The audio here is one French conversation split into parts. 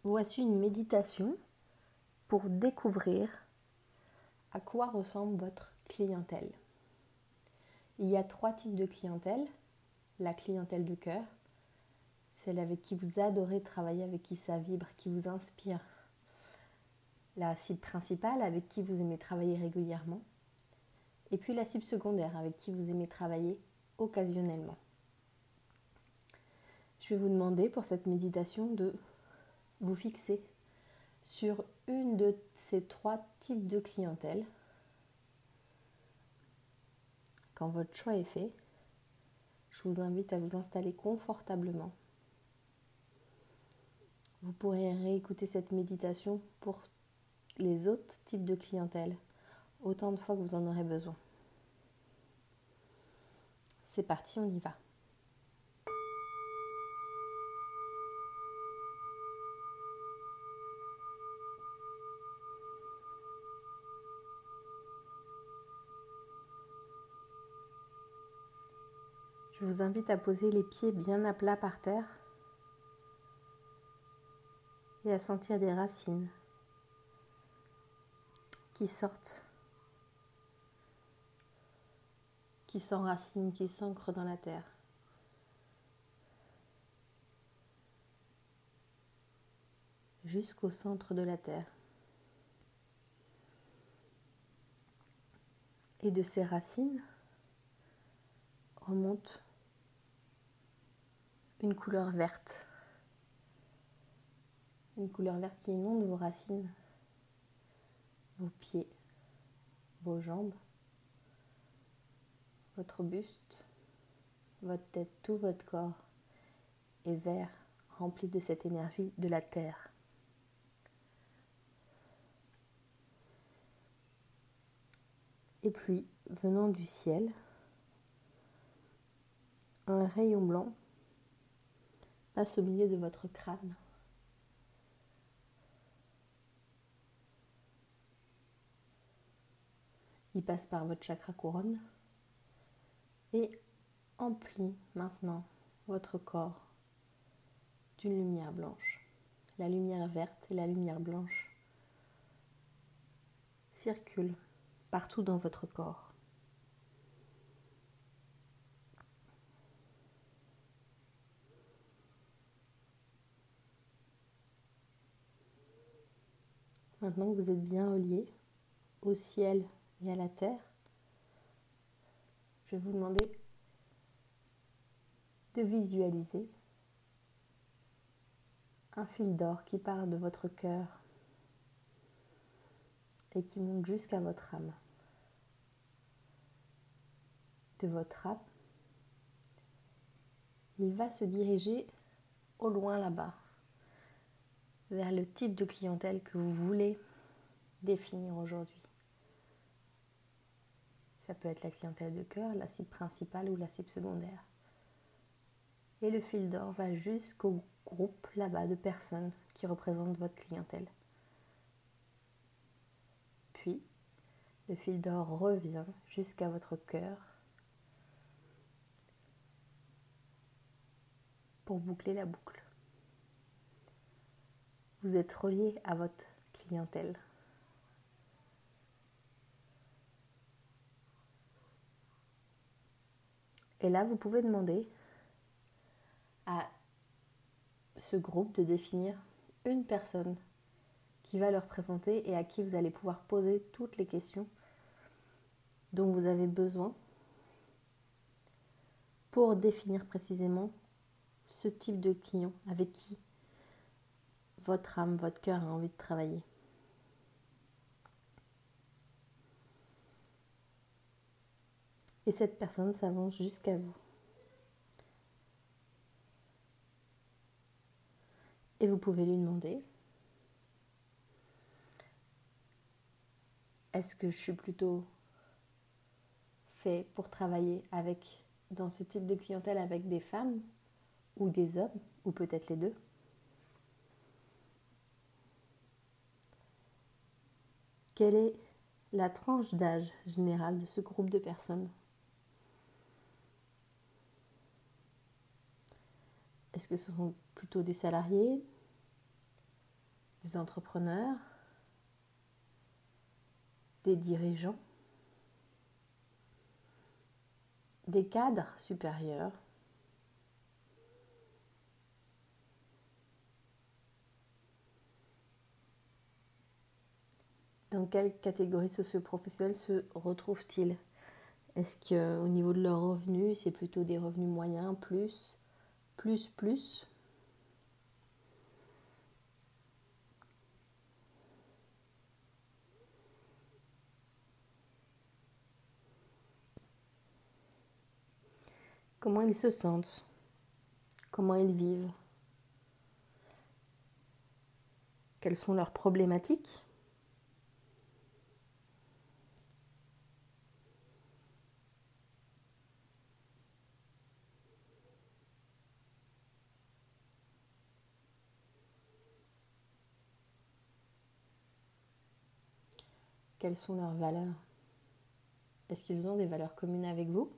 Voici une méditation pour découvrir à quoi ressemble votre clientèle. Il y a 3 types de clientèle. La clientèle de cœur, celle avec qui vous adorez travailler, avec qui ça vibre, qui vous inspire. La cible principale, avec qui vous aimez travailler régulièrement. Et puis la cible secondaire, avec qui vous aimez travailler occasionnellement. Je vais vous demander pour cette méditation de vous fixer sur une de ces 3 types de clientèle. Quand votre choix est fait, je vous invite à vous installer confortablement. Vous pourrez réécouter cette méditation pour les autres types de clientèle, autant de fois que vous en aurez besoin. C'est parti, on y va. Je vous invite à poser les pieds bien à plat par terre et à sentir des racines qui sortent, qui s'enracinent, qui s'ancrent dans la terre. Jusqu'au centre de la terre. Et de ces racines remonte une couleur verte. Une couleur verte qui inonde vos racines, vos pieds, vos jambes, votre buste, votre tête, tout votre corps est vert, rempli de cette énergie de la terre. Et puis, venant du ciel, un rayon blanc passe au milieu de votre crâne. Il passe par votre chakra couronne et emplit maintenant votre corps d'une lumière blanche. La lumière verte et la lumière blanche circulent partout dans votre corps. Maintenant que vous êtes bien reliés au ciel et à la terre, je vais vous demander de visualiser un fil d'or qui part de votre cœur et qui monte jusqu'à votre âme. De votre âme, il va se diriger au loin là-bas, vers le type de clientèle que vous voulez définir aujourd'hui. Ça peut être la clientèle de cœur, la cible principale ou la cible secondaire. Et le fil d'or va jusqu'au groupe là-bas de personnes qui représentent votre clientèle. Puis, le fil d'or revient jusqu'à votre cœur pour boucler la boucle. Vous êtes relié à votre clientèle. Et là, vous pouvez demander à ce groupe de définir une personne qui va le représenter et à qui vous allez pouvoir poser toutes les questions dont vous avez besoin pour définir précisément ce type de client avec qui votre âme, votre cœur a envie de travailler. Et cette personne s'avance jusqu'à vous. Et vous pouvez lui demander: est-ce que je suis plutôt fait pour travailler dans ce type de clientèle avec des femmes ou des hommes, ou peut-être les deux? Quelle est la tranche d'âge générale de ce groupe de personnes? Est-ce que ce sont plutôt des salariés, des entrepreneurs, des dirigeants, des cadres supérieurs, dans quelle catégorie socio-professionnelle se retrouvent-ils? Est-ce qu'au niveau de leurs revenus, c'est plutôt des revenus moyens, plus? Comment ils se sentent? Comment ils vivent? Quelles sont leurs problématiques? Quelles sont leurs valeurs? Est-ce qu'ils ont des valeurs communes avec vous?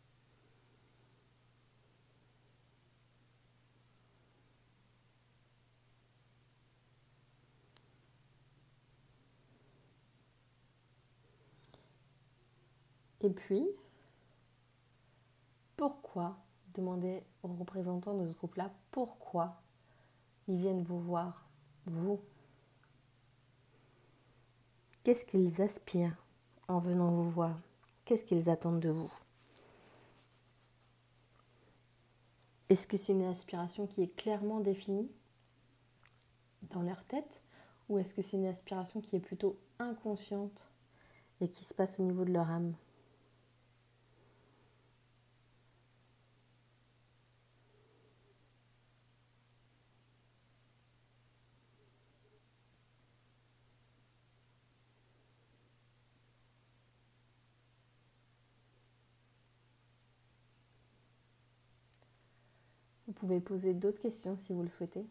Et puis, pourquoi, demandez aux représentants de ce groupe-là, pourquoi ils viennent vous voir, vous? Qu'est-ce qu'ils aspirent en venant vous voir? Qu'est-ce qu'ils attendent de vous? Est-ce que c'est une aspiration qui est clairement définie dans leur tête, ou est-ce que c'est une aspiration qui est plutôt inconsciente et qui se passe au niveau de leur âme? Vous pouvez poser d'autres questions si vous le souhaitez.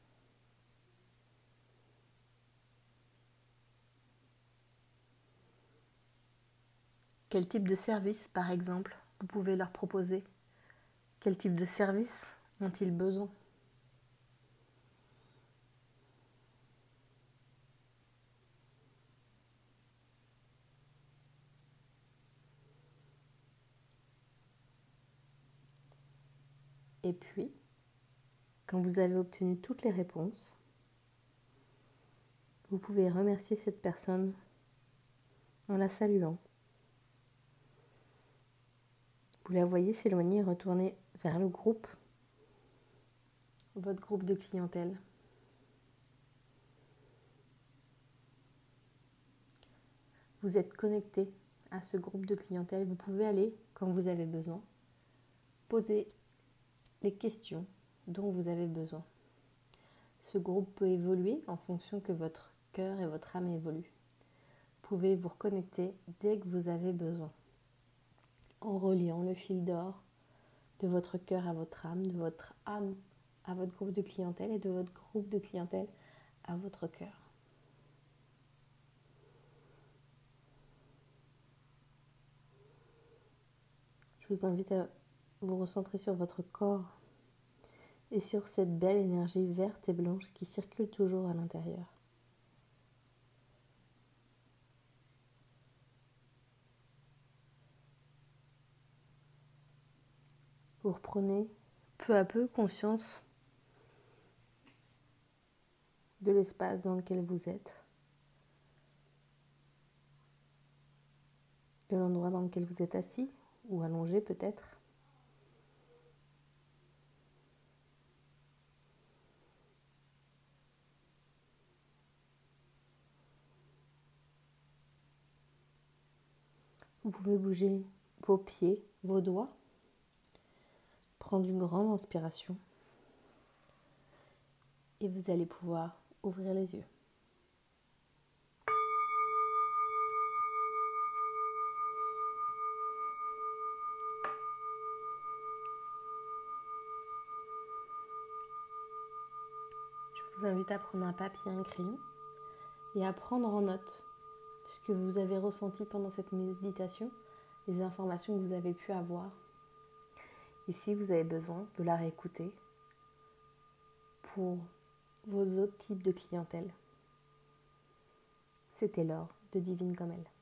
Quel type de service, par exemple, vous pouvez leur proposer? Quel type de service ont-ils besoin? Et puis, quand vous avez obtenu toutes les réponses, vous pouvez remercier cette personne en la saluant. Vous la voyez s'éloigner et retourner vers le groupe, votre groupe de clientèle. Vous êtes connecté à ce groupe de clientèle. Vous pouvez aller, quand vous avez besoin, poser les questions dont vous avez besoin. Ce groupe peut évoluer en fonction que votre cœur et votre âme évoluent. Vous pouvez vous reconnecter dès que vous avez besoin, en reliant le fil d'or de votre cœur à votre âme, de votre âme à votre groupe de clientèle et de votre groupe de clientèle à votre cœur. Je vous invite à vous recentrer sur votre corps et sur cette belle énergie verte et blanche qui circule toujours à l'intérieur. Vous reprenez peu à peu conscience de l'espace dans lequel vous êtes, de l'endroit dans lequel vous êtes assis ou allongé peut-être. Vous pouvez bouger vos pieds, vos doigts, prendre une grande inspiration et vous allez pouvoir ouvrir les yeux. Je vous invite à prendre un papier et un crayon et à prendre en note ce que vous avez ressenti pendant cette méditation, les informations que vous avez pu avoir. Et si vous avez besoin de la réécouter pour vos autres types de clientèle. C'était Laure de Divine comme elle.